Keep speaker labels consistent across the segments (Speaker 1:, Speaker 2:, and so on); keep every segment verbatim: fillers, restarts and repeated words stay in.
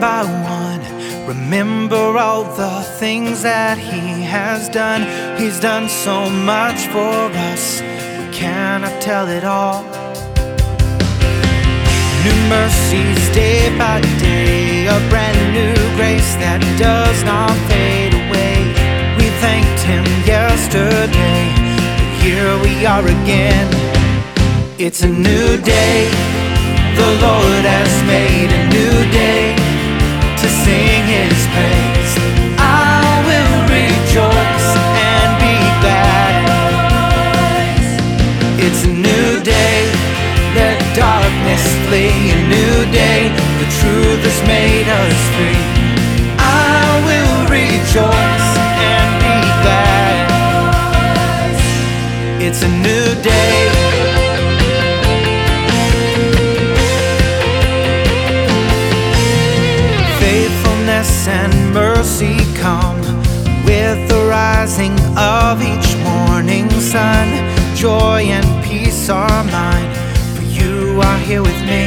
Speaker 1: by one, remember all the things that He has done. He's done so much for us, we cannot tell it all. New mercies day by day, a brand new grace that does not fade away. We thanked Him yesterday, but here we are again. It's a new day, the Lord has made a new day to sing His praise. I will rejoice and be glad. It's a new day, let darkness flee. A new day, the truth has made us free. I will rejoice and be glad. It's a new day. And mercy come with the rising of each morning sun. Joy and peace are mine, for you are here with me.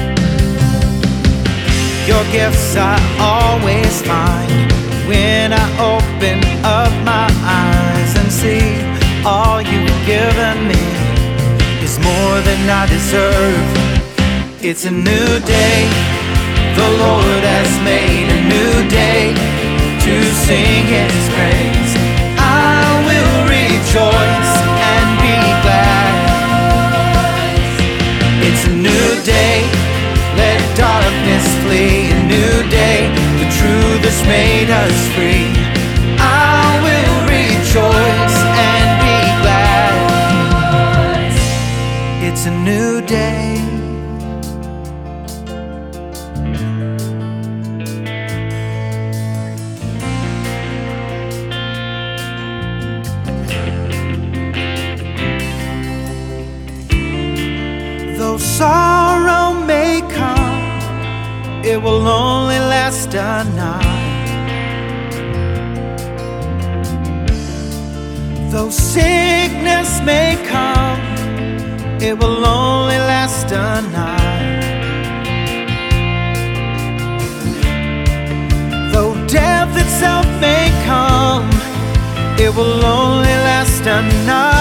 Speaker 1: Your gifts I always find when I open up my eyes and see all you've given me is more than I deserve. It's a new day, the Lord has made a new day to sing His praise. I will rejoice and be glad. It's a new day, let darkness flee. A new day, the truth has made us free. I will rejoice and be glad. It's a new day. Though sorrow may come, it will only last a night. Though sickness may come, it will only last a night. Though death itself may come, it will only last a night.